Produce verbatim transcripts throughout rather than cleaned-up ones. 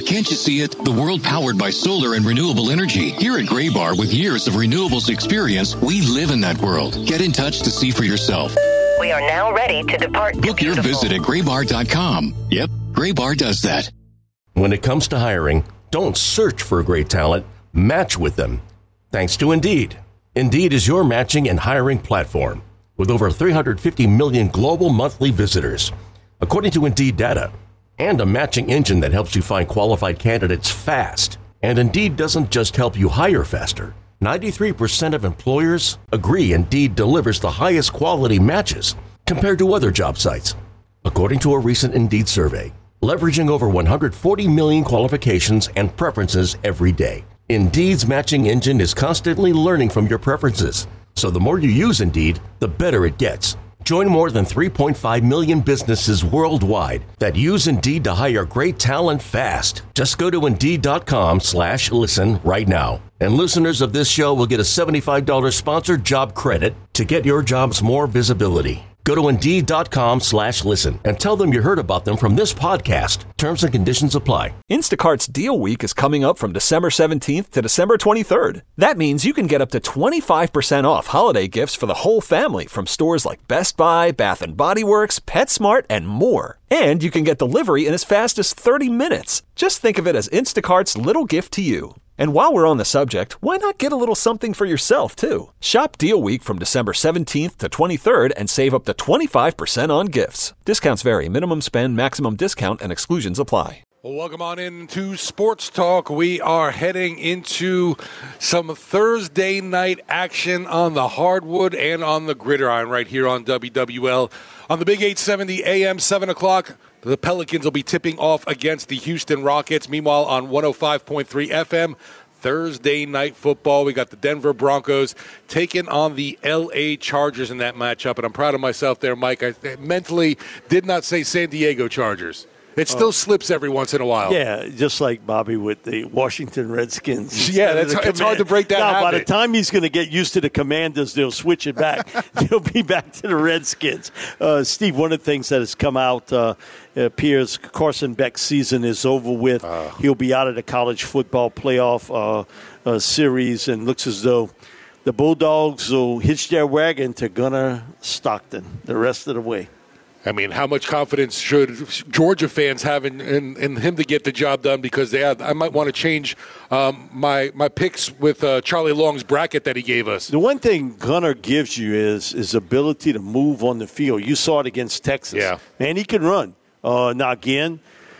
can't you see it? The world powered by solar and renewable energy. Here at Graybar, with years of renewables experience, we live in that world. Get in touch to see for yourself. We are now ready to depart. Book your visit at graybar dot com. Yep, Graybar does that. When it comes to hiring, don't search for great talent, match with them. Thanks to Indeed. Indeed is your matching and hiring platform with over three hundred fifty million global monthly visitors, according to Indeed data, and a matching engine that helps you find qualified candidates fast. And Indeed doesn't just help you hire faster. ninety-three percent of employers agree Indeed delivers the highest quality matches compared to other job sites, according to a recent Indeed survey, leveraging over one hundred forty million qualifications and preferences every day. Indeed's matching engine is constantly learning from your preferences, so the more you use Indeed, the better it gets. Join more than three point five million businesses worldwide that use Indeed to hire great talent fast. Just go to Indeed.com slash listen right now. And listeners of this show will get a seventy-five dollars sponsored job credit to get your jobs more visibility. Go to Indeed.com slash listen and tell them you heard about them from this podcast. Terms and conditions apply. Instacart's Deal Week is coming up from December seventeenth to December twenty-third. That means you can get up to twenty-five percent off holiday gifts for the whole family from stores like Best Buy, Bath and Body Works, PetSmart, and more. And you can get delivery in as fast as thirty minutes. Just think of it as Instacart's little gift to you. And while we're on the subject, why not get a little something for yourself, too? Shop Deal Week from December seventeenth to twenty-third and save up to twenty-five percent on gifts. Discounts vary. Minimum spend, maximum discount, and exclusions apply. Well, welcome on into Sports Talk. We are heading into some Thursday night action on the hardwood and on the gridiron right here on W W L. On the Big eight seventy A M, seven o'clock, the Pelicans will be tipping off against the Houston Rockets. Meanwhile, on one oh five point three F M, Thursday night football, we got the Denver Broncos taking on the L A Chargers in that matchup. And I'm proud of myself there, Mike. I mentally did not say San Diego Chargers. It still oh. slips every once in a while. Yeah, just like Bobby with the Washington Redskins. Yeah, that's, it's hard to break that now, habit. By the time he's going to get used to the Commanders, they'll switch it back. They'll be back to the Redskins. Uh, Steve, one of the things that has come out, uh, it appears Carson Beck's season is over with. Uh, He'll be out of the college football playoff uh, uh, series, and looks as though the Bulldogs will hitch their wagon to Gunnar Stockton the rest of the way. I mean, how much confidence should Georgia fans have in, in, in him to get the job done? Because they have, I might want to change um, my my picks with uh, Charlie Long's bracket that he gave us. The one thing Gunnar gives you is his ability to move on the field. You saw it against Texas. Yeah. Man, he can run. Uh, now, again,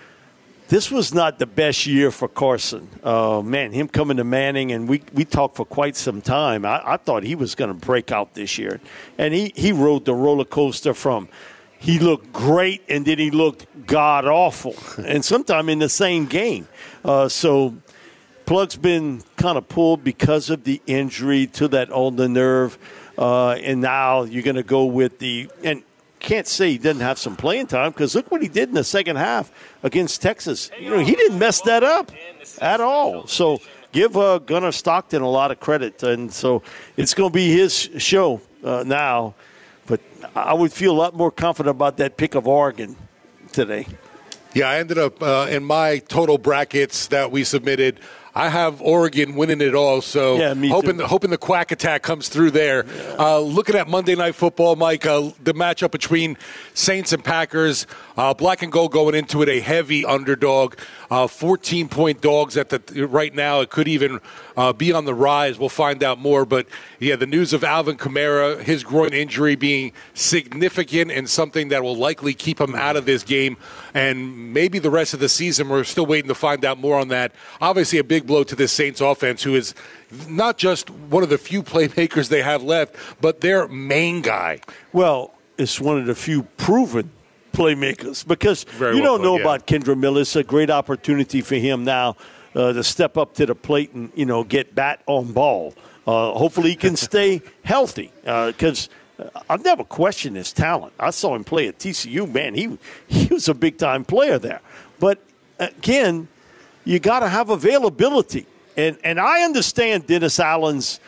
this was not the best year for Carson. Uh, man, him coming to Manning, and we, we talked for quite some time. I, I thought he was going to break out this year. And he, he rode the roller coaster from – he looked great, and then he looked god-awful, and sometime in the same game. Uh, so Plug's been kind of pulled because of the injury to that ulnar nerve, uh, and now you're going to go with the – and can't say he didn't have some playing time because look what he did in the second half against Texas. You know, he didn't mess that up at all. So give uh, Gunnar Stockton a lot of credit, and so it's going to be his show uh, now. But I would feel a lot more confident about that pick of Oregon today. Yeah, I ended up uh, in my total brackets that we submitted, I have Oregon winning it all, so yeah, me hoping, too. the, hoping the quack attack comes through there. Yeah. Uh, looking at Monday Night Football, Mike, uh, the matchup between Saints and Packers, uh, black and gold going into it, a heavy underdog, uh, fourteen-point dogs at the right now. It could even uh, be on the rise. We'll find out more. But, yeah, the news of Alvin Kamara, his groin injury being significant and something that will likely keep him out of this game and maybe the rest of the season. We're still waiting to find out more on that. Obviously, a big blow to this Saints offense, who is not just one of the few playmakers they have left, but their main guy. Well, it's one of the few proven playmakers because Very you well don't put, know yeah. about Kendra Miller. It's a great opportunity for him now uh, to step up to the plate and, you know, get bat on ball. Uh, hopefully he can stay healthy because uh, I've never questioned his talent. I saw him play at T C U. Man, he, he was a big-time player there. But, again, you got to have availability. And and I understand Dennis Allen's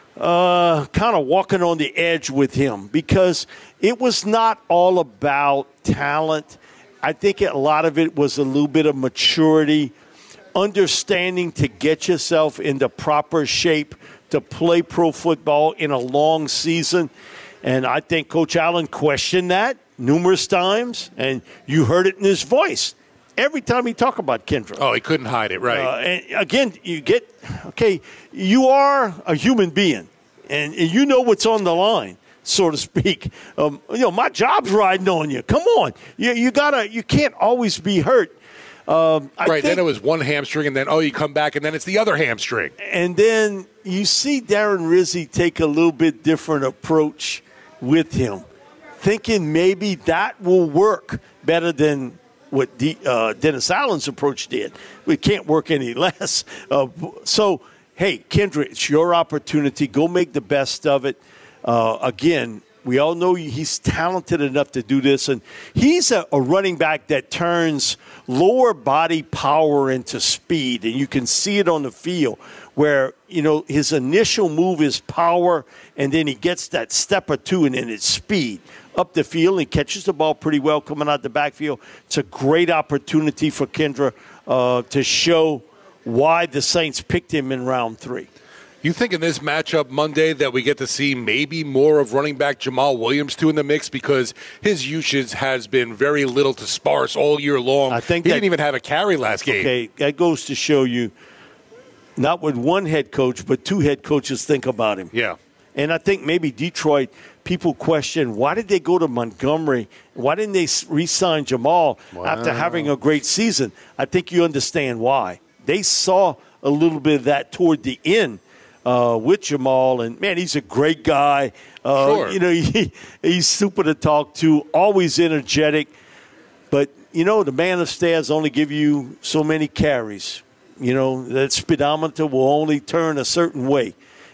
uh, kind of walking on the edge with him because it was not all about talent. I think a lot of it was a little bit of maturity. understanding to get yourself into proper shape to play pro football in a long season. And I think Coach Allen questioned that numerous times, and you heard it in his voice every time he talked about Kendra. Oh, he couldn't hide it, right. Uh, and again, you get, okay, you are a human being, and, and you know what's on the line, so to speak. Um, you know, my job's riding on you. Come on. You, you gotta, you can't always be hurt. Um, I right, think, then it was one hamstring, and then, oh, you come back, and then it's the other hamstring. And then you see Darren Rizzi take a little bit different approach with him, thinking maybe that will work better than what D, uh, Dennis Allen's approach did. We can't work any less. Uh, so, hey, Kendra, it's your opportunity. Go make the best of it. Uh, again, we all know he's talented enough to do this, and he's a, a running back that turns lower body power into speed, and you can see it on the field where, you know, his initial move is power, and then he gets that step or two, and then it's speed up the field. He catches the ball pretty well coming out the backfield. It's a great opportunity for Kendra uh, to show why the Saints picked him in round three. You think in this matchup Monday that we get to see maybe more of running back Jamal Williams too in the mix, because his usage has been very little to sparse all year long. I think he that, didn't even have a carry last game. Okay, that goes to show you not what one head coach, but two head coaches think about him. Yeah. And I think maybe Detroit, people question, why did they go to Montgomery? Why didn't they re-sign Jamal wow. after having a great season? I think you understand why. They saw a little bit of that toward the end uh, with Jamal. And, man, he's a great guy. Uh, sure. You know, he, he's super to talk to, always energetic. But, you know, the man upstairs only give you so many carries. You know, that speedometer will only turn a certain way.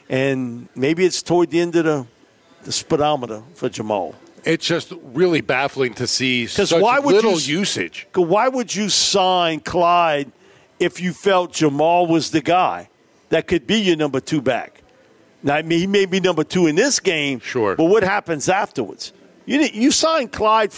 And maybe it's toward the end of the, the speedometer for Jamal. It's just really baffling to see such why would little you, usage. Why would you sign Clyde if you felt Jamal was the guy that could be your number two back? Now, I mean, he may be number two in this game, sure, but what happens afterwards? You you signed Clyde.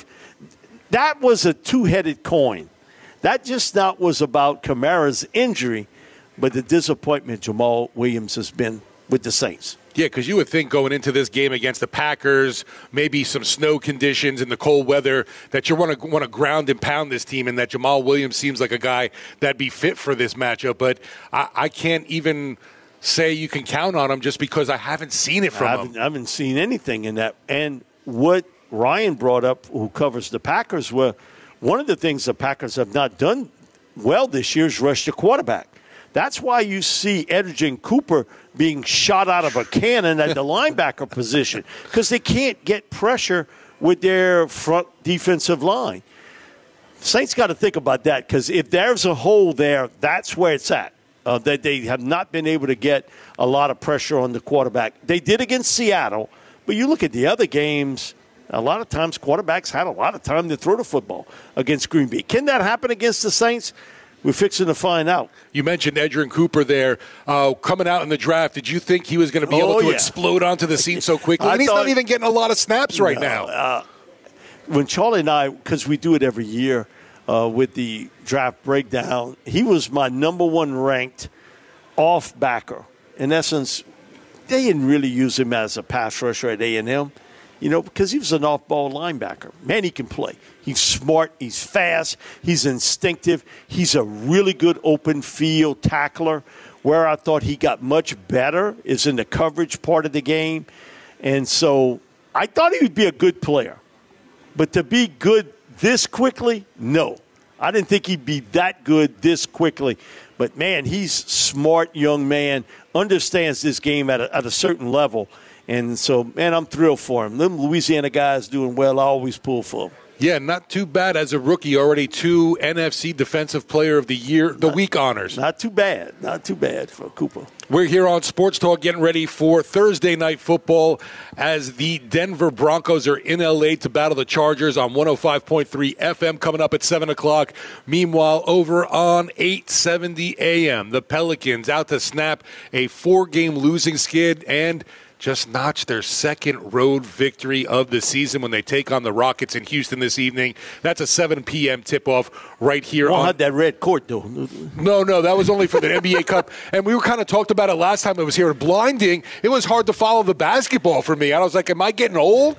That was a two-headed coin. That just not was about Kamara's injury, but the disappointment Jamal Williams has been with the Saints. Yeah, because you would think going into this game against the Packers, maybe some snow conditions in the cold weather, that you want to want to ground and pound this team, and that Jamal Williams seems like a guy that'd be fit for this matchup. But I, I can't even say you can count on him just because I haven't seen it from I haven't, him. I haven't seen anything in that. And what Ryan brought up, who covers the Packers, were one of the things the Packers have not done well this year is rush the quarterback. That's why you see Edgerrin Cooper being shot out of a cannon at the linebacker position, because they can't get pressure with their front defensive line. Saints got to think about that, because if there's a hole there, that's where it's at. Uh, that they have not been able to get a lot of pressure on the quarterback. They did against Seattle, but you look at the other games, a lot of times quarterbacks had a lot of time to throw the football against Green Bay. Can that happen against the Saints? We're fixing to find out. You mentioned Edgerrin Cooper there. Uh, coming out in the draft, did you think he was going to be oh, able to yeah. explode onto the scene so quickly? And he's thought, not even getting a lot of snaps right no, now. Uh, when Charlie and I, because we do it every year uh, with the draft breakdown, he was my number one ranked off backer. In essence, they didn't really use him as a pass rusher at A and M. You know, because he was an off-ball linebacker. Man, he can play. He's smart. He's fast. He's instinctive. He's a really good open field tackler. Where I thought he got much better is in the coverage part of the game. And so I thought he would be a good player. But to be good this quickly, no. I didn't think he'd be that good this quickly. But, man, he's smart young man, understands this game at a, at a certain level. And so, man, I'm thrilled for him. Them Louisiana guys doing well, I always pull for them. Yeah, not too bad as a rookie. Already two N F C Defensive Player of the Year, the not, week honors. Not too bad. Not too bad for Cooper. We're here on Sports Talk getting ready for Thursday Night Football as the Denver Broncos are in L A to battle the Chargers on one oh five point three F M coming up at seven o'clock. Meanwhile, over on eight seventy A M, the Pelicans out to snap a four-game losing skid and just notched their second road victory of the season when they take on the Rockets in Houston this evening. That's a seven p.m. tip-off right here. Well, on had that red court, though. No, no, that was only for the N B A Cup. And we were kind of talked about it last time it was here. Blinding, it was hard to follow the basketball for me. I was like, am I getting old?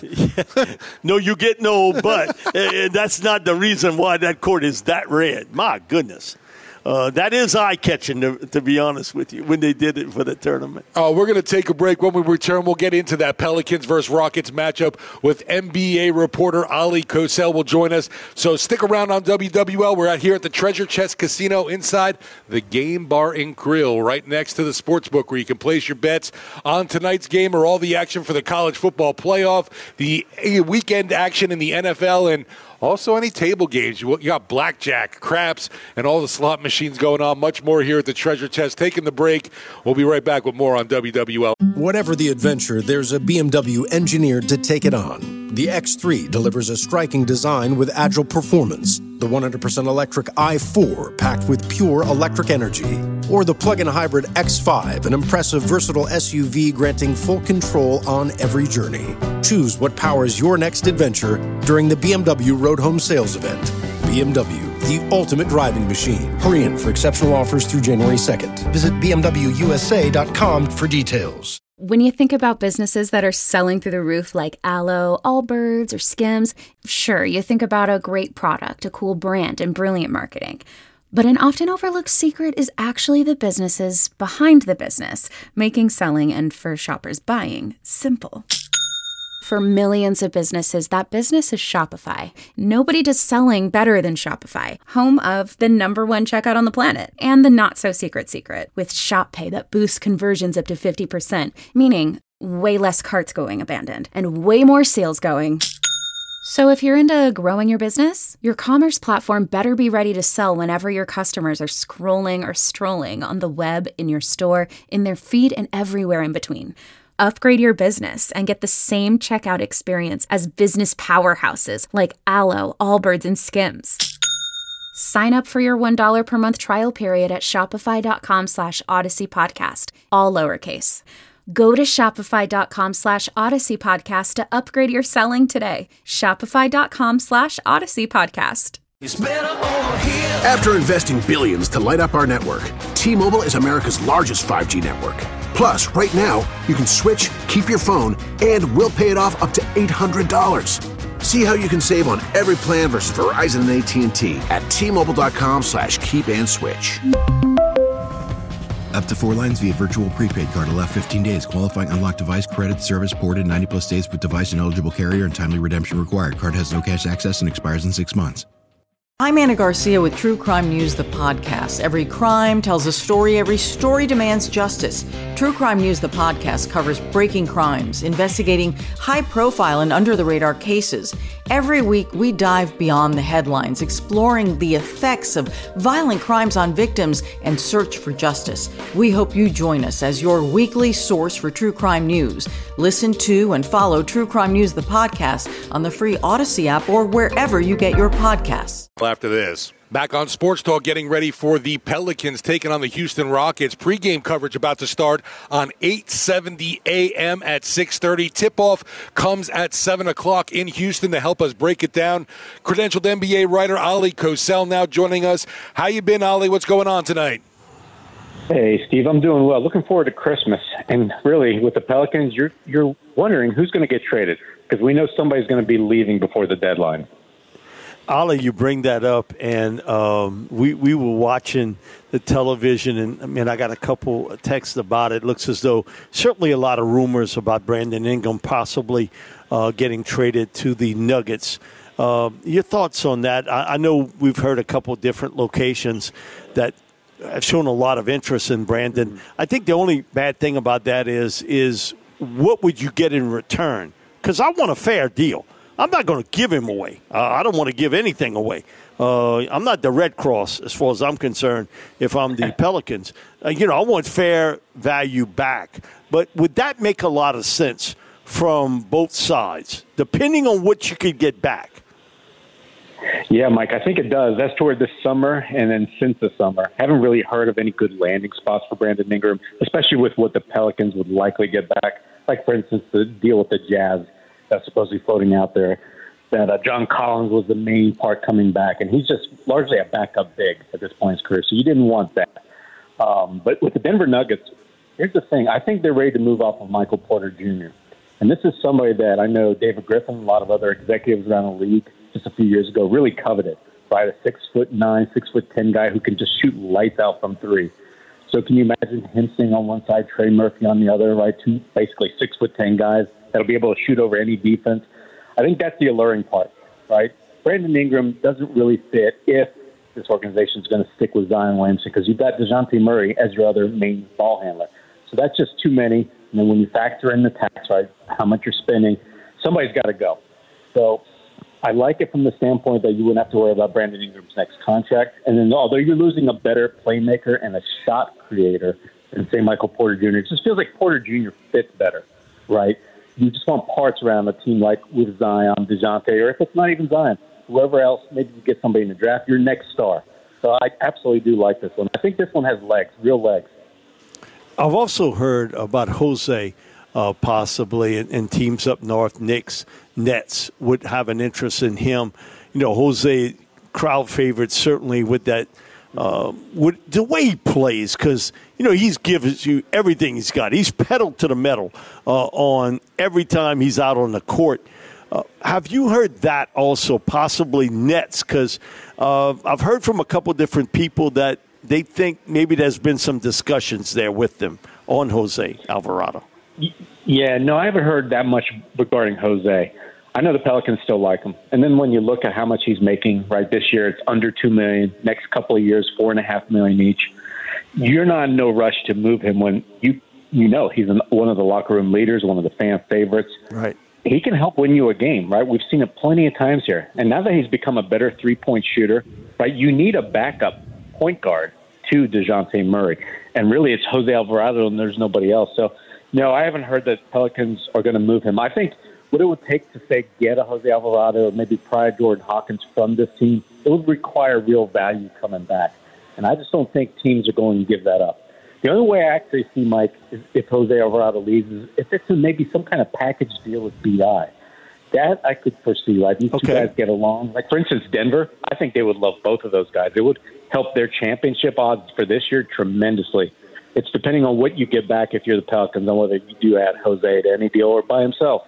No, you're getting old, but uh, that's not the reason why that court is that red. My goodness. Uh, that is eye-catching, to, to be honest with you, when they did it for the tournament. Uh, we're going to take a break. When we return, we'll get into that Pelicans versus Rockets matchup with N B A reporter Ali Kosel will join us. So stick around on W W L. We're out here at the Treasure Chest Casino inside the Game Bar and Grill, right next to the Sportsbook, where you can place your bets on tonight's game or all the action for the college football playoff, the weekend action in the N F L, and also any table games. You got blackjack, craps, and all the slot machines going on. Much more here at the Treasure Chest. Taking the break. We'll be right back with more on W W L. Whatever the adventure, there's a B M W engineered to take it on. The X three delivers a striking design with agile performance. The one hundred percent electric i four, packed with pure electric energy. Or the plug-in hybrid X five, an impressive, versatile S U V granting full control on every journey. Choose what powers your next adventure during the B M W Road Home Sales Event. B M W, the ultimate driving machine. Hurry in for exceptional offers through January second. Visit b m w u s a dot com for details. When you think about businesses that are selling through the roof like Aloe, Allbirds, or Skims, sure, you think about a great product, a cool brand, and brilliant marketing. But an often overlooked secret is actually the businesses behind the business, making selling and, for shoppers, buying simple. For millions of businesses, that business is Shopify. Nobody does selling better than Shopify, home of the number one checkout on the planet, and the not-so-secret secret, with Shop Pay that boosts conversions up to fifty percent, meaning way less carts going abandoned, and way more sales going. So if you're into growing your business, your commerce platform better be ready to sell whenever your customers are scrolling or strolling on the web, in your store, in their feed, and everywhere in between. Upgrade your business and get the same checkout experience as business powerhouses like Aloe, Allbirds, and Skims. Sign up for your one dollar per month trial period at shopify.com slash Odyssey Podcast, all lowercase. Go to shopify.com slash Odyssey Podcast to upgrade your selling today. Shopify.com slash Odyssey Podcast. After investing billions to light up our network, T-Mobile is America's largest five G network. Plus, right now, you can switch, keep your phone, and we'll pay it off up to eight hundred dollars. See how you can save on every plan versus Verizon and A T and T at T-Mobile.com slash keep and switch. Up to four lines via virtual prepaid card. Allow fifteen days. Qualifying unlocked device credit service ported ninety plus days with device and eligible carrier and timely redemption required. Card has no cash access and expires in six months. I'm Anna Garcia with True Crime News, the podcast. Every crime tells a story. Every story demands justice. True Crime News, the podcast, covers breaking crimes, investigating high-profile and under-the-radar cases. Every week, we dive beyond the headlines, exploring the effects of violent crimes on victims and search for justice. We hope you join us as your weekly source for true crime news. Listen to and follow True Crime News, the podcast, on the free Odyssey app or wherever you get your podcasts. After this, back on Sports Talk, getting ready for the Pelicans taking on the Houston Rockets. Pre-game coverage about to start on eight seventy a.m. at six thirty. Tip-off comes at seven o'clock in Houston. To help us break it down, credentialed N B A writer Ali Kosel now joining us. How you been, Ali? What's going on tonight? Hey, Steve, I'm doing well. Looking forward to Christmas. And really, with the Pelicans, you're you're wondering who's going to get traded, because we know somebody's going to be leaving before the deadline. Ali, you bring that up, and um, we we were watching the television, and I mean, I got a couple of texts about it. It looks as though certainly a lot of rumors about Brandon Ingram possibly uh, getting traded to the Nuggets. Uh, your thoughts on that? I, I know we've heard a couple different locations that have shown a lot of interest in Brandon. I think the only bad thing about that is is what would you get in return? Because I want a fair deal. I'm not going to give him away. Uh, I don't want to give anything away. Uh, I'm not the Red Cross as far as I'm concerned if I'm the Pelicans. Uh, you know, I want fair value back. But would that make a lot of sense from both sides, depending on what you could get back? Yeah, Mike, I think it does. That's toward this summer, and then since the summer. Haven't really heard of any good landing spots for Brandon Ingram, especially with what the Pelicans would likely get back. Like, for instance, the deal with the Jazz that's supposedly floating out there, that uh, John Collins was the main part coming back, and he's just largely a backup big at this point in his career, so you didn't want that. Um, but with the Denver Nuggets, here's the thing. I think they're ready to move off of Michael Porter Junior And this is somebody that I know David Griffin, a lot of other executives around the league just a few years ago really coveted, right? A six foot nine, six foot ten guy who can just shoot lights out from three. So can you imagine him sitting on one side, Trey Murphy on the other, right? Two basically six foot ten guys that'll be able to shoot over any defense. I think that's the alluring part, right? Brandon Ingram doesn't really fit if this organization is going to stick with Zion Williamson because you've got DeJounte Murray as your other main ball handler. So that's just too many. And then when you factor in the tax, right, how much you're spending, somebody's got to go. So I like it from the standpoint that you wouldn't have to worry about Brandon Ingram's next contract. And then although you're losing a better playmaker and a shot creator than, say, Michael Porter Junior, it just feels like Porter Junior fits better, right? You just want parts around a team like with Zion, DeJounte, or if it's not even Zion, whoever else, maybe you get somebody in the draft, your next star. So I absolutely do like this one. I think this one has legs, real legs. I've also heard about Jose uh, possibly, and, and teams up north, Knicks, Nets, would have an interest in him. You know, Jose, crowd favorite, certainly with that, uh, with the way he plays, because, you know, he's gives you everything he's got. He's pedal to the metal uh, on every time he's out on the court. Uh, have you heard that also, possibly Nets? Because uh, I've heard from a couple different people that they think maybe there's been some discussions there with them on Jose Alvarado. Yeah, no, I haven't heard that much regarding Jose. I know the Pelicans still like him. And then when you look at how much he's making, right, this year it's under two million dollars. Next couple of years, four and a half million dollars each. You're not in no rush to move him when you you know he's an, one of the locker room leaders, one of the fan favorites. Right. He can help win you a game, right? We've seen it plenty of times here. And now that he's become a better three-point shooter, right, you need a backup point guard to DeJounte Murray. And really it's Jose Alvarado and there's nobody else. So, no, I haven't heard that Pelicans are going to move him. I think what it would take to, say, get a Jose Alvarado or maybe pry Jordan Hawkins from this team, it would require real value coming back. And I just don't think teams are going to give that up. The only way I actually see, Mike, is if Jose Alvarado leaves is if it's a, maybe some kind of package deal with B I. That I could foresee, right? These okay. two guys get along. Like, for instance, Denver, I think they would love both of those guys. It would help their championship odds for this year tremendously. It's depending on what you get back if you're the Pelicans on whether you do add Jose to any deal or by himself.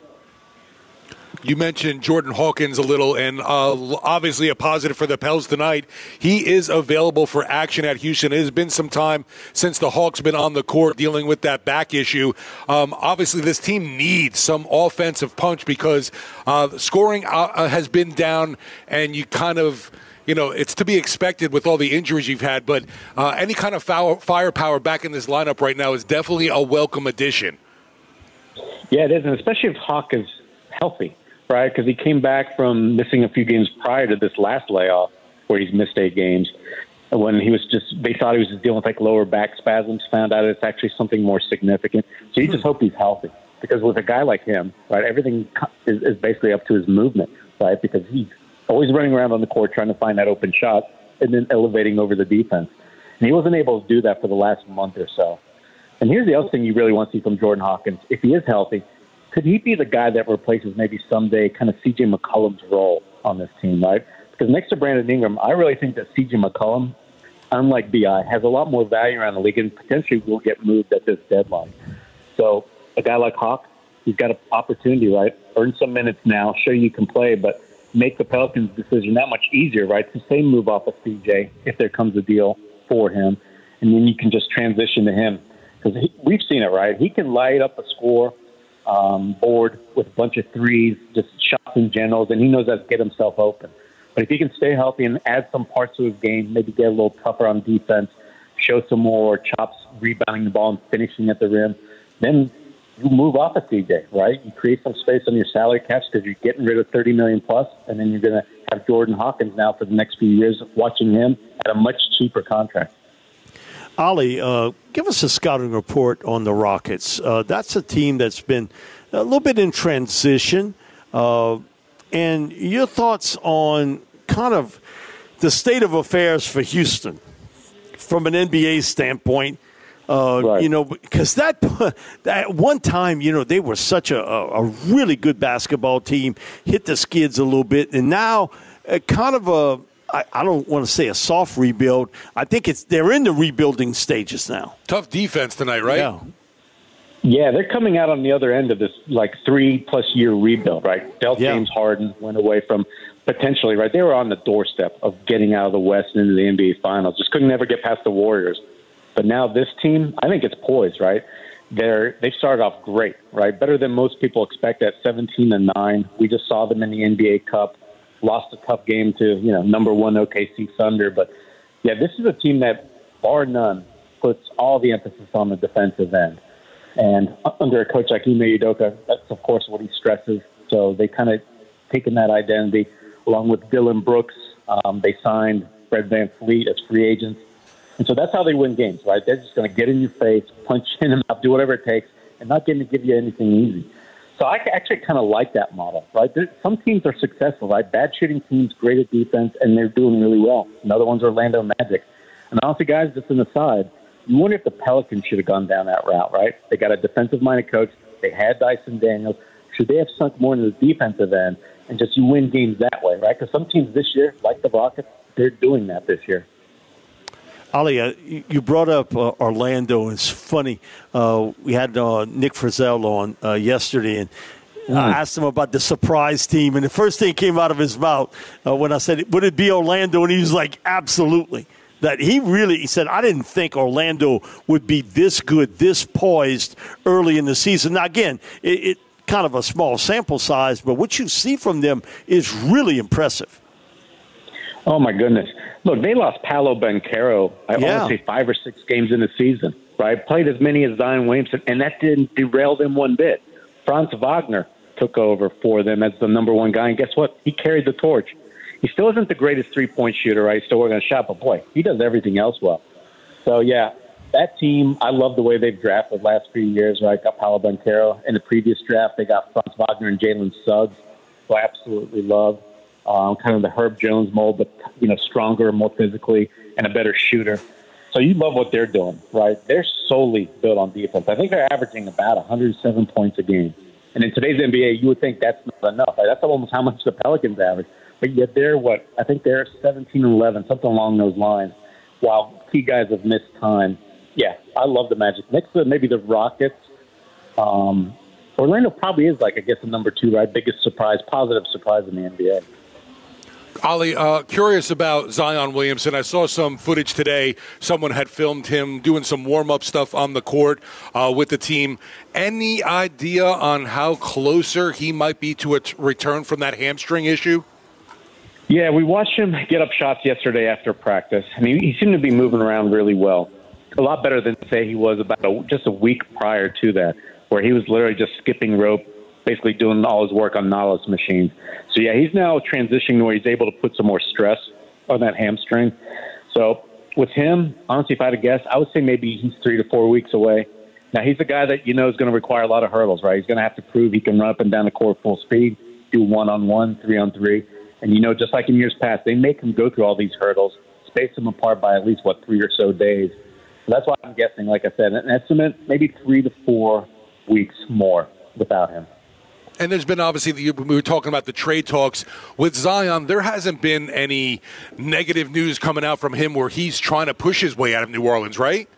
You mentioned Jordan Hawkins a little, and uh, obviously a positive for the Pels tonight. He is available for action at Houston. It has been some time since the Hawks been on the court dealing with that back issue. Um, obviously, this team needs some offensive punch because uh, scoring uh, has been down, and you kind of, you know, it's to be expected with all the injuries you've had, but uh, any kind of foul, firepower back in this lineup right now is definitely a welcome addition. Yeah, it is, and especially if Hawk is healthy. Right, because he came back from missing a few games prior to this last layoff where he's missed eight games. And when he was just, they thought he was just dealing with like lower back spasms, found out it's actually something more significant. So you just hope he's healthy because with a guy like him, right, everything is, is basically up to his movement, right, because he's always running around on the court trying to find that open shot and then elevating over the defense. And he wasn't able to do that for the last month or so. And here's the other thing you really want to see from Jordan Hawkins. If he is healthy, could he be the guy that replaces maybe someday kind of C J McCollum's role on this team, right? Because next to Brandon Ingram, I really think that C J McCollum, unlike B I, has a lot more value around the league and potentially will get moved at this deadline. So a guy like Hawk, he's got an opportunity, right? Earn some minutes now, show you can play, but make the Pelicans' decision that much easier, right? To say move off of C J if there comes a deal for him, and then you can just transition to him. Because we've seen it, right? He can light up a score Um, board with a bunch of threes, just shots in generals, and he knows how to get himself open. But if he can stay healthy and add some parts to his game, maybe get a little tougher on defense, show some more chops, rebounding the ball and finishing at the rim, then you move off of C J, right? You create some space on your salary caps because you're getting rid of thirty million dollars plus, and then you're going to have Jordan Hawkins now for the next few years watching him at a much cheaper contract. Ali, uh, give us a scouting report on the Rockets. Uh, that's a team that's been a little bit in transition. Uh, and your thoughts on kind of the state of affairs for Houston from an N B A standpoint. Uh, Right. You know, because that that one time, you know, they were such a, a really good basketball team, hit the skids a little bit, and now uh, kind of a I, I don't want to say a soft rebuild. I think it's they're in the rebuilding stages now. Tough defense tonight, right? Yeah. Yeah, they're coming out on the other end of this like three plus year rebuild, right? Del Yeah. James Harden went away from potentially, right? They were on the doorstep of getting out of the West and into the N B A Finals. Just couldn't never get past the Warriors. But now this team, I think it's poised, right? They're they've started off great, right? Better than most people expect at seventeen and nine. We just saw them in the N B A Cup, lost a tough game to, you know, number one O K C Thunder. But yeah, this is a team that, bar none, puts all the emphasis on the defensive end. And under a coach like Ime Udoka, that's of course what he stresses. So they kind of taken that identity along with Dylan Brooks. Um, they signed Fred VanVleet as free agents. And so that's how they win games, right? They're just going to get in your face, punch in and out, do whatever it takes, and not going to give you anything easy. So I actually kind of like that model, right? There, some teams are successful, right? Bad shooting teams, great at defense, and they're doing really well. Another one's Orlando Magic. And honestly, guys, just an aside, you wonder if the Pelicans should have gone down that route, right? They got a defensive-minded coach. They had Dyson Daniels. Should they have sunk more into the defensive end and just you win games that way, right? Because some teams this year, like the Rockets, they're doing that this year. Ali, uh, you brought up uh, Orlando. It's funny. Uh, we had uh, Nick Frizzell on uh, yesterday, and mm. I asked him about the surprise team. And the first thing came out of his mouth uh, when I said, would it be Orlando? And he was like, absolutely. That he really, he said, I didn't think Orlando would be this good, this poised early in the season. Now, again, it, it kind of a small sample size, but what you see from them is really impressive. Oh, my goodness. Look, they lost Paolo Banchero, I Yeah. want to say five or six games in the season, right? Played as many as Zion Williamson, and that didn't derail them one bit. Franz Wagner took over for them as the number one guy, and guess what? He carried the torch. He still isn't the greatest three-point shooter, right? He's still working on a shot, but, boy, he does everything else well. So, yeah, that team, I love the way they've drafted the last few years, right? Got Paolo Banchero. In the previous draft, they got Franz Wagner and Jalen Suggs, who I absolutely love. Um, kind of the Herb Jones mold, but, you know, stronger, more physically, and a better shooter. So you love what they're doing, right? They're solely built on defense. I think they're averaging about one hundred seven points a game. And in today's N B A, you would think that's not enough. Right? That's almost how much the Pelicans average. But yet they're, what, I think they're seventeen and eleven, something along those lines, while key guys have missed time. Yeah, I love the Magic. Next to maybe the Rockets, um, Orlando probably is, like, I guess, the number two, right? Biggest surprise, positive surprise in the N B A. Ali, uh, curious about Zion Williamson. I saw some footage today. Someone had filmed him doing some warm-up stuff on the court uh, with the team. Any idea on how closer he might be to a t- return from that hamstring issue? Yeah, we watched him get up shots yesterday after practice. I mean, he seemed to be moving around really well. A lot better than, say, he was about a, just a week prior to that, where he was literally just skipping rope, basically doing all his work on Nautilus machines. So, yeah, he's now transitioning where he's able to put some more stress on that hamstring. So, with him, honestly, if I had to guess, I would say maybe he's three to four weeks away. Now, he's a guy that you know is going to require a lot of hurdles, right? He's going to have to prove he can run up and down the court full speed, do one-on-one, three-on-three. And, you know, just like in years past, they make him go through all these hurdles, space them apart by at least, what, three or so days. So that's why I'm guessing, like I said, an estimate, maybe three to four weeks more without him. And there's been, obviously, we were talking about the trade talks with Zion. There hasn't been any negative news coming out from him where he's trying to push his way out of New Orleans, right?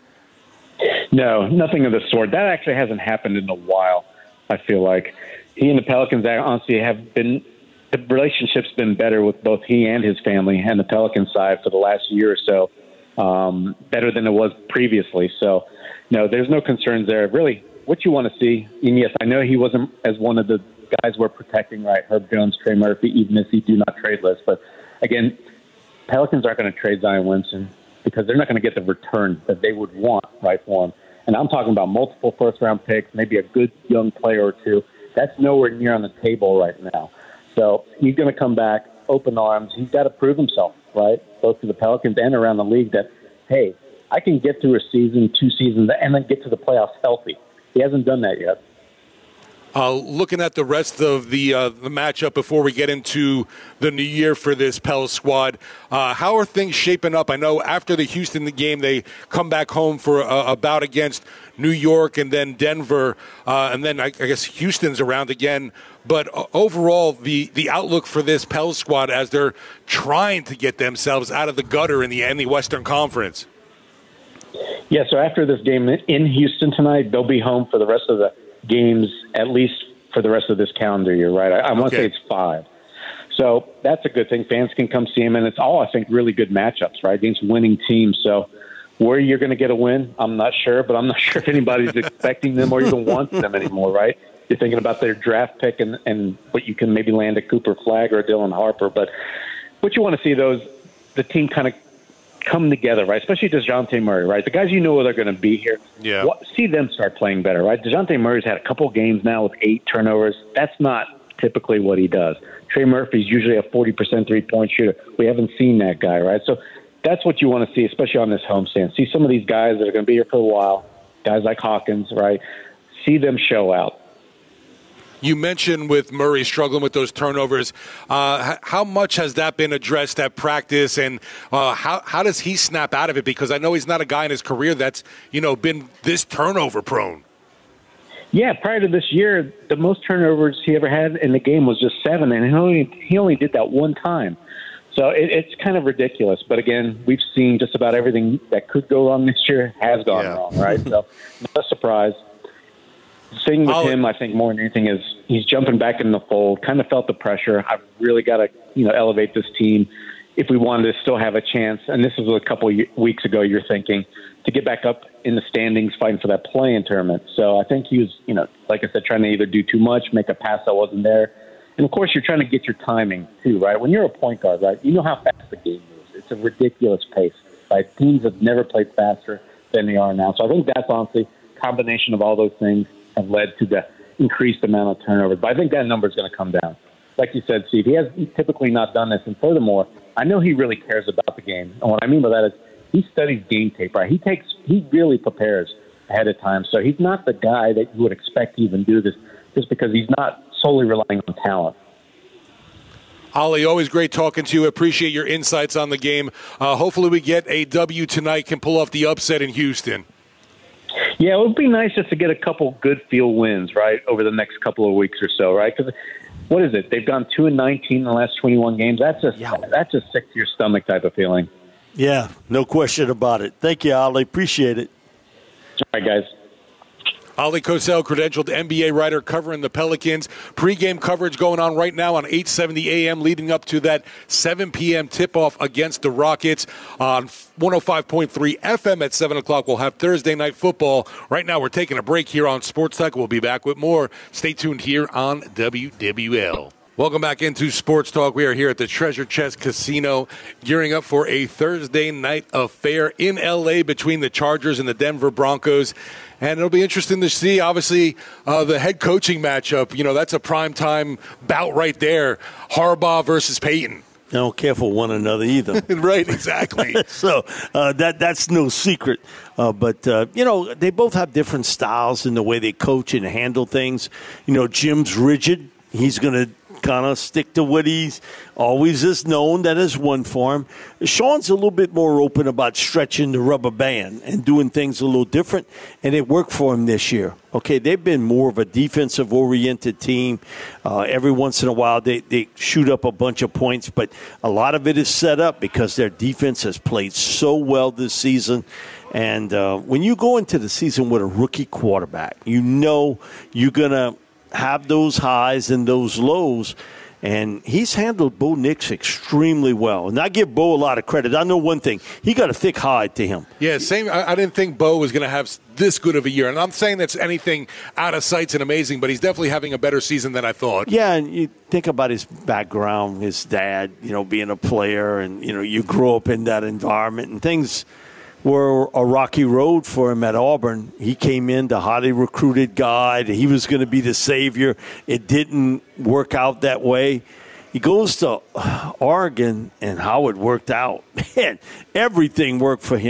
No, nothing of the sort. That actually hasn't happened in a while, I feel like. He and the Pelicans honestly have been – the relationship's been better with both he and his family and the Pelican side for the last year or so, um, better than it was previously. So, no, there's no concerns there. Really, what you want to see, and yes, I know he wasn't as one of the guys we're protecting, right, Herb Jones, Trey Murphy, even if he do not trade list. But, again, Pelicans aren't going to trade Zion Williamson because they're not going to get the return that they would want, right, for him. And I'm talking about multiple first-round picks, maybe a good young player or two. That's nowhere near on the table right now. So he's going to come back, open arms. He's got to prove himself, right, both to the Pelicans and around the league that, hey, I can get through a season, two seasons, and then get to the playoffs healthy. He hasn't done that yet. Uh, looking at the rest of the uh, the matchup before we get into the new year for this Pels squad, uh, how are things shaping up? I know after the Houston game, they come back home for a, a bout against New York and then Denver, uh, and then I, I guess Houston's around again. But uh, overall, the, the outlook for this Pels squad as they're trying to get themselves out of the gutter in the, in the Western Conference. Yeah, so after this game in Houston tonight, they'll be home for the rest of the games, at least for the rest of this calendar year, right? I, I want to Okay. say it's five. So that's a good thing. Fans can come see them, and it's all, I think, really good matchups, right, against winning teams. So where you're going to get a win, I'm not sure, but I'm not sure if anybody's expecting them or even wants them anymore, right? You're thinking about their draft pick and, and what you can maybe land a Cooper Flagg or a Dylan Harper. But what you want to see, those the team kind of come together, right? Especially DeJounte Murray, right? The guys you know they're going to be here. Yeah. What, see them start playing better, right? DeJounte Murray's had a couple games now with eight turnovers. That's not typically what he does. Trey Murphy's usually a forty percent three-point shooter. We haven't seen that guy, right? So that's what you want to see, especially on this homestand. See some of these guys that are going to be here for a while, guys like Hawkins, right? See them show out. You mentioned with Murray struggling with those turnovers. Uh, h- how much has that been addressed at practice, and uh, how how does he snap out of it? Because I know he's not a guy in his career that's you know been this turnover prone. Yeah, prior to this year, the most turnovers he ever had in the game was just seven, and he only he only did that one time. So it, it's kind of ridiculous. But again, we've seen just about everything that could go wrong this year has gone Yeah. wrong, right? So not a surprise. The thing with I'll- him, I think, more than anything, is he's jumping back in the fold. Kind of felt the pressure. I've really got to, you know, elevate this team if we wanted to still have a chance. And this was a couple of weeks ago. You're thinking to get back up in the standings, fighting for that play-in tournament. So I think he was, you know, like I said, trying to either do too much, make a pass that wasn't there, and of course, you're trying to get your timing too, right? When you're a point guard, right, you know how fast the game moves. It's a ridiculous pace. Right? Teams have never played faster than they are now. So I think that's honestly a combination of all those things have led to the increased amount of turnovers. But I think that number is going to come down. Like you said, Steve, he has typically not done this. And furthermore, I know he really cares about the game. And what I mean by that is he studies game tape, right? He takes, he really prepares ahead of time. So he's not the guy that you would expect to even do this just because he's not solely relying on talent. Ollie, always great talking to you. Appreciate your insights on the game. Uh, hopefully we get a W tonight, can pull off the upset in Houston. Yeah, it would be nice just to get a couple good field wins, right, over the next couple of weeks or so, right? Because what is it? They've gone two and nineteen in the last twenty-one games. That's just yeah. that's a sick to your stomach type of feeling. Yeah, no question about it. Thank you, Ollie. Appreciate it. All right, guys. Ollie Cosell, credentialed N B A writer covering the Pelicans. Pre-game coverage going on right now on eight seventy A M, leading up to that seven p.m. tip-off against the Rockets on one oh five point three F M at seven o'clock. We'll have Thursday Night Football. Right now, we're taking a break here on Sports Talk. We'll be back with more. Stay tuned here on W W L. Welcome back into Sports Talk. We are here at the Treasure Chest Casino, gearing up for a Thursday night affair in L A between the Chargers and the Denver Broncos. And it'll be interesting to see, obviously, uh, the head coaching matchup. You know, that's a primetime bout right there. Harbaugh versus Payton. They don't care for one another either. Right, exactly. so uh, that that's no secret. Uh, but, uh, you know, they both have different styles in the way they coach and handle things. You know, Jim's rigid. He's going to kind of stick to what he's always is known, that is one form. Sean's a little bit more open about stretching the rubber band and doing things a little different, and it worked for him this year. Okay, they've been more of a defensive-oriented team. Uh, every once in a while, they, they shoot up a bunch of points, but a lot of it is set up because their defense has played so well this season. And uh, when you go into the season with a rookie quarterback, you know you're going to have those highs and those lows, and he's handled Bo Nix extremely well. And I give Bo a lot of credit. I know one thing. He got a thick hide to him. Yeah, same. I, I didn't think Bo was going to have this good of a year. And I'm saying that's anything out of sights and amazing, but he's definitely having a better season than I thought. Yeah, and you think about his background, his dad, you know, being a player, and, you know, you grew up in that environment, and things were a rocky road for him at Auburn. He came in, the highly recruited guy. He was going to be the savior. It didn't work out that way. He goes to Oregon, and how it worked out. Man, everything worked for him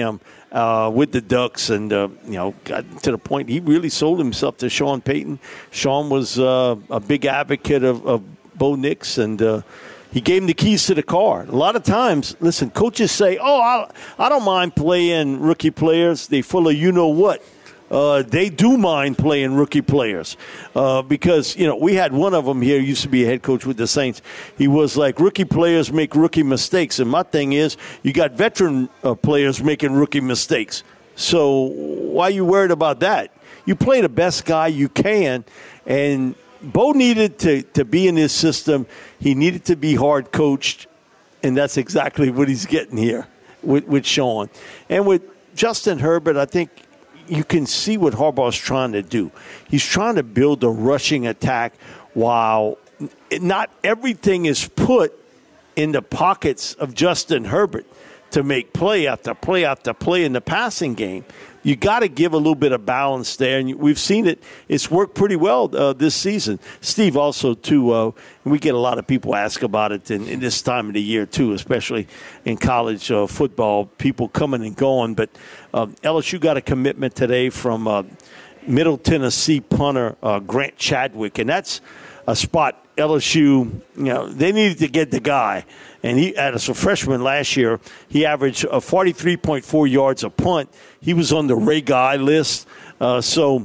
uh, with the Ducks, and uh, you know, got to the point he really sold himself to Sean Payton. Sean was uh, a big advocate of, of Bo Nix, and uh, he gave him the keys to the car. A lot of times, listen, coaches say, "Oh, I, I don't mind playing rookie players. They full of you know what." Uh, they do mind playing rookie players uh, because, you know, we had one of them here, used to be a head coach with the Saints. He was like, rookie players make rookie mistakes. And my thing is, you got veteran uh, players making rookie mistakes. So why are you worried about that? You play the best guy you can. And Bo needed to, to be in his system. He needed to be hard coached. And that's exactly what he's getting here with, with Sean. And with Justin Herbert, I think you can see what Harbaugh's trying to do. He's trying to build a rushing attack while not everything is put in the pockets of Justin Herbert to make play after play after play in the passing game. You got to give a little bit of balance there, and we've seen it. It's worked pretty well uh, this season. Steve, also, too, uh, and we get a lot of people ask about it in, in this time of the year, too, especially in college uh, football, people coming and going. But uh, L S U got a commitment today from uh, Middle Tennessee punter uh, Grant Chadwick, and that's a spot L S U, you know, they needed to get the guy. And he, as a freshman last year, he averaged uh, forty-three point four yards a punt. He was on the Ray Guy list. Uh, so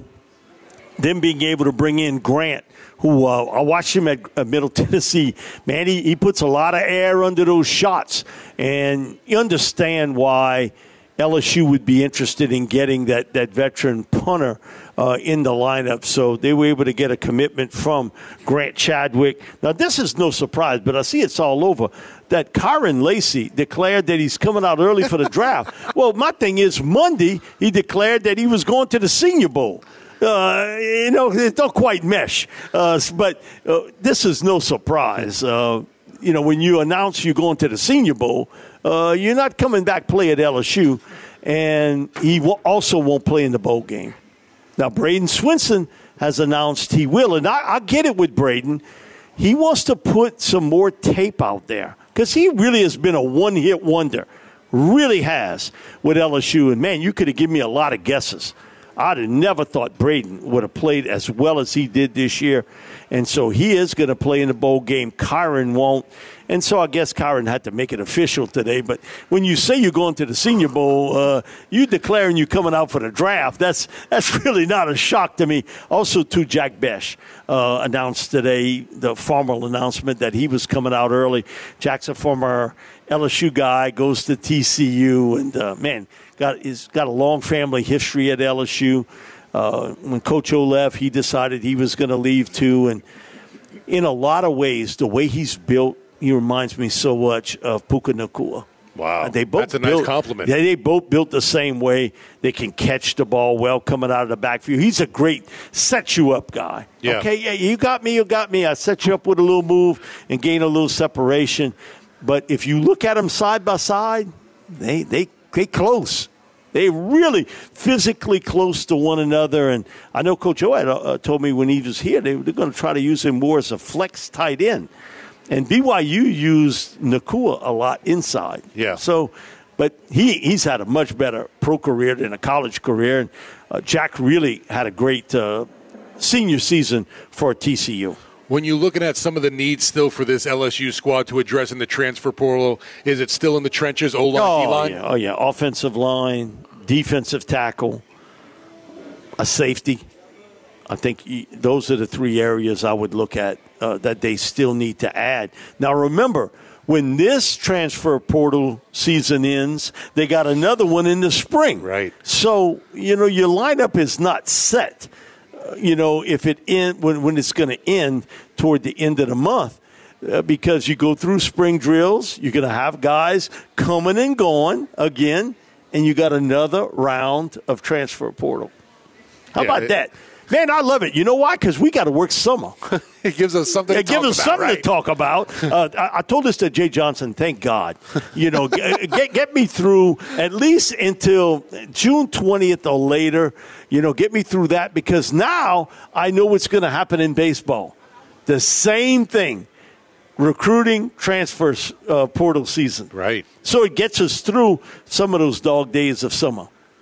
them being able to bring in Grant, who uh, I watched him at, at Middle Tennessee, man, he, he puts a lot of air under those shots. And you understand why L S U would be interested in getting that, that veteran punter uh, in the lineup. So they were able to get a commitment from Grant Chadwick. Now, this is no surprise, but I see it's all over, that Kyron Lacey declared that he's coming out early for the draft. Well, my thing is, Monday he declared that he was going to the Senior Bowl. Uh, you know, it don't quite mesh. Uh, but uh, this is no surprise. Uh, you know, when you announce you're going to the Senior Bowl, uh, you're not coming back play at L S U, and he w- also won't play in the bowl game. Now, Braden Swinson has announced he will, and I, I get it with Braden. He wants to put some more tape out there because he really has been a one-hit wonder, really has, with L S U. And, man, you could have given me a lot of guesses. I'd have never thought Braden would have played as well as he did this year. And so he is going to play in the bowl game. Kyron won't. And so I guess Kyron had to make it official today. But when you say you're going to the Senior Bowl, uh, you declaring you're coming out for the draft, that's that's really not a shock to me. Also, too, Jack Bech uh, announced today the formal announcement that he was coming out early. Jack's a former L S U guy, goes to T C U, and, uh, man, got he's got a long family history at L S U. Uh, when Coach O left, he decided he was going to leave, too. And in a lot of ways, the way he's built, he reminds me so much of Puka Nacua. Wow, they both that's a built, nice compliment. They, they both built the same way. They can catch the ball well coming out of the backfield. He's a great set-you-up guy. Yeah. Okay, yeah, you got me, you got me. I set you up with a little move and gain a little separation. But if you look at them side by side, they they they close. They really physically close to one another. And I know Coach O had uh, told me when he was here, they, they're going to try to use him more as a flex tight end. And B Y U used Nacua a lot inside. Yeah. So, but he, he's had a much better pro career than a college career. And uh, Jack really had a great uh, senior season for T C U. When you're looking at some of the needs still for this L S U squad to address in the transfer portal, is it still in the trenches, O-line, oh, D-line? Yeah. Oh, yeah. Offensive line, defensive tackle, a safety. I think those are the three areas I would look at uh, that they still need to add. Now, remember, when this transfer portal season ends, they got another one in the spring. Right. So, you know, your lineup is not set. Uh, you know, if it end, when, when it's going to end toward the end of the month, uh, because you go through spring drills, you're going to have guys coming and going again, and you got another round of transfer portal. How yeah, about it, that? Man, I love it. You know why? Because we got to work summer. It gives us something. It to gives talk us about, something right? to talk about. Uh, I, I told this to Jay Johnson. Thank God. You know, get, get get me through at least until June twentieth or later. You know, get me through that because now I know what's going to happen in baseball. The same thing. Recruiting, transfers, uh, portal season. Right. So it gets us through some of those dog days of summer.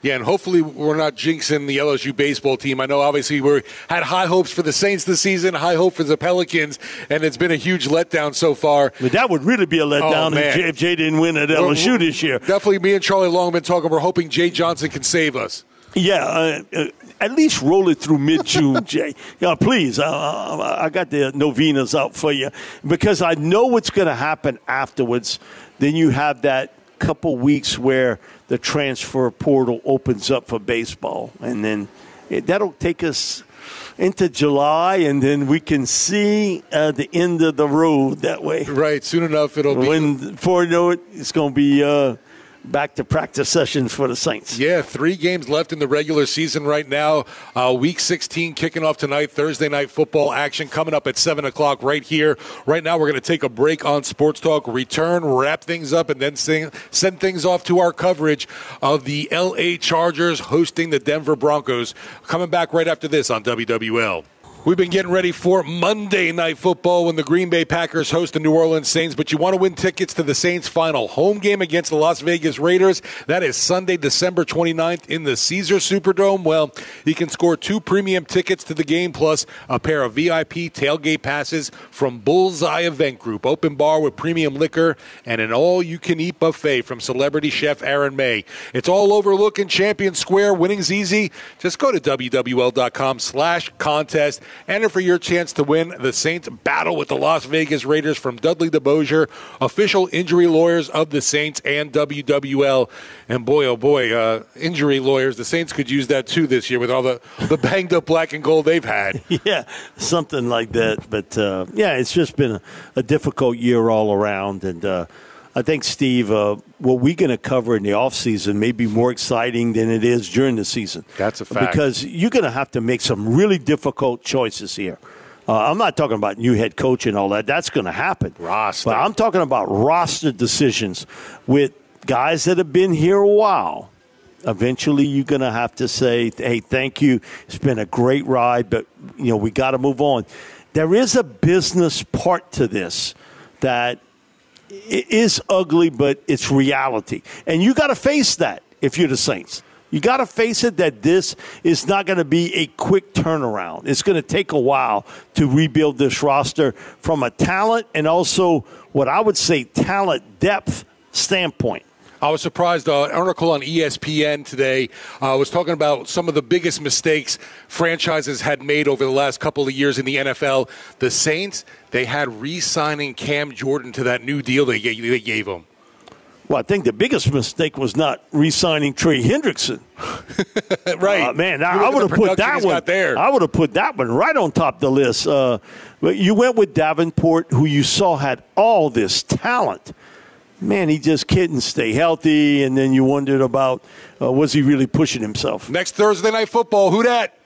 Yeah, and hopefully we're not jinxing the L S U baseball team. I know obviously we had high hopes for the Saints this season, high hope for the Pelicans, and it's been a huge letdown so far. But that would really be a letdown oh, if, Jay, if Jay didn't win at L S U this year. Definitely me and Charlie Long have been talking. We're hoping Jay Johnson can save us. Yeah, uh, uh, at least roll it through mid-June, Jay. Yeah, please, uh, I got the novenas out for you because I know what's going to happen afterwards. Then you have that couple weeks where the transfer portal opens up for baseball, and then it, that'll take us into July, and then we can see uh, the end of the road that way. Right, soon enough it'll be. When, before you know it, it's going to be uh, back to practice sessions for the Saints. Yeah, three games left in the regular season right now. Uh, week sixteen kicking off tonight. Thursday night football action coming up at seven o'clock right here. Right now we're going to take a break on Sports Talk, return, wrap things up, and then sing, send things off to our coverage of the L A Chargers hosting the Denver Broncos. Coming back right after this on W W L. We've been getting ready for Monday Night Football when the Green Bay Packers host the New Orleans Saints, but you want to win tickets to the Saints' final home game against the Las Vegas Raiders. That is Sunday, December twenty-ninth in the Caesars Superdome. Well, you can score two premium tickets to the game plus a pair of V I P tailgate passes from Bullseye Event Group, open bar with premium liquor, and an all-you-can-eat buffet from celebrity chef Aaron May. It's all overlooking Champion Square. Winning's easy. Just go to W W L dot com slash contest. Enter for your chance to win the Saints battle with the Las Vegas Raiders from Dudley DeBosier, official injury lawyers of the Saints and W W L. And boy, oh boy, uh, injury lawyers, the Saints could use that too this year with all the, the banged up black and gold they've had. Yeah, something like that. But, uh, yeah, it's just been a, a difficult year all around. And uh, I think, Steve, uh, what we're going to cover in the offseason may be more exciting than it is during the season. That's a fact. Because you're going to have to make some really difficult choices here. Uh, I'm not talking about new head coach and all that. That's going to happen. Roster. But I'm talking about roster decisions with guys that have been here a while. Eventually, you're going to have to say, hey, thank you. It's been a great ride, but, you know, we got to move on. There is a business part to this that – it is ugly, but it's reality. And you got to face that if you're the Saints. You got to face it that this is not going to be a quick turnaround. It's going to take a while to rebuild this roster from a talent and also what I would say talent depth standpoint. I was surprised. Uh, an article on E S P N today uh, was talking about some of the biggest mistakes franchises had made over the last couple of years in the N F L. The Saints, they had re-signing Cam Jordan to that new deal they gave, they gave him. Well, I think the biggest mistake was not re-signing Trey Hendrickson. Right. Uh, man, I, I would have put that one. There. I would have put that one right on top of the list. Uh, but you went with Davenport, who you saw had all this talent. Man, he just couldn't stay healthy, and then you wondered about uh, was he really pushing himself? Next Thursday Night Football, who dat?